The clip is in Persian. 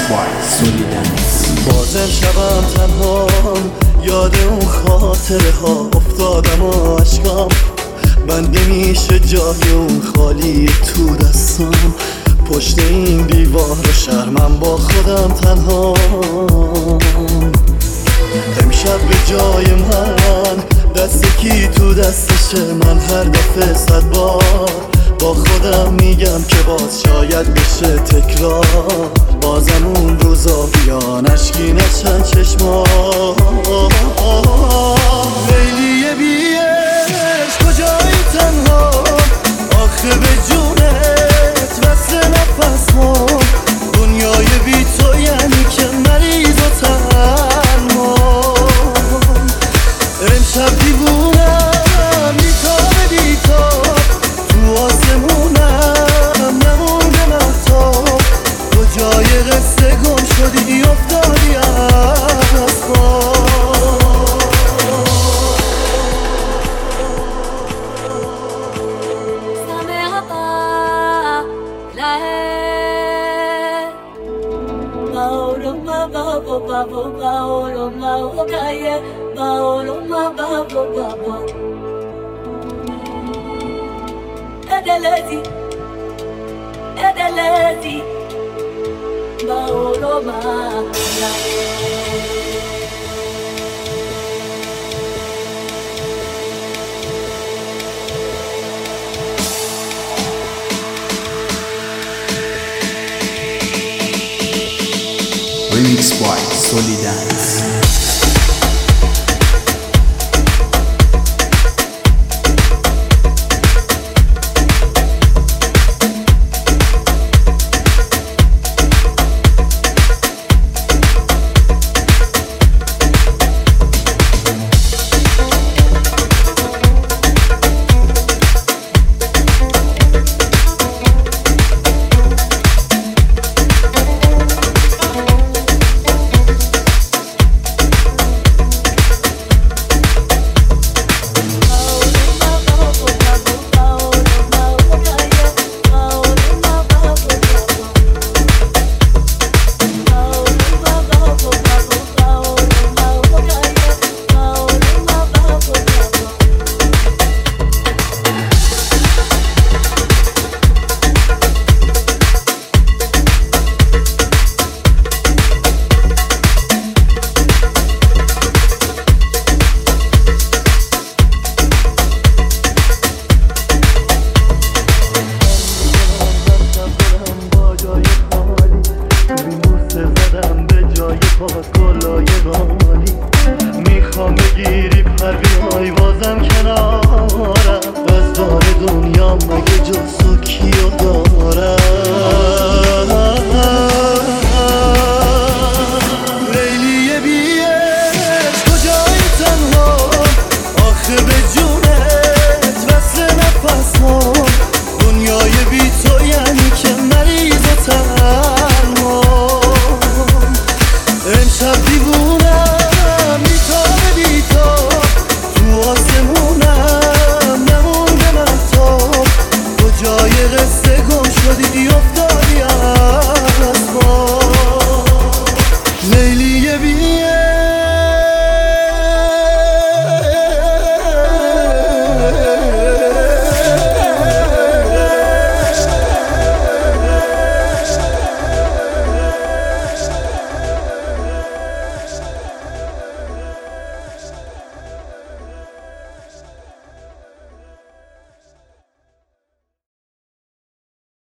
بازم شبم تنها یاد اون خاطره ها افتادم و عشقم بند نمیشه جای اون خالی تو دستم پشت این دیوار شهرم با خودم تنها امشب به جای من دست کی تو دستشه من هر دفعه 100 بار با خودم میگم که باز شاید بشه تکرار بازم اون روزا بیان اشکی نشن چشما لیلی بیش کجایی تنها آخه به جونت وصل نفس ما دنیای بی تو یعنی که مریض و تنها امشب دیوونم بیتاب بیتاب تو آسمونم نمونده مهتاب تو جای قصه گم شدی افتادی از خواب Edelezi, Edelezi, Baoloma. Remix by Solidan.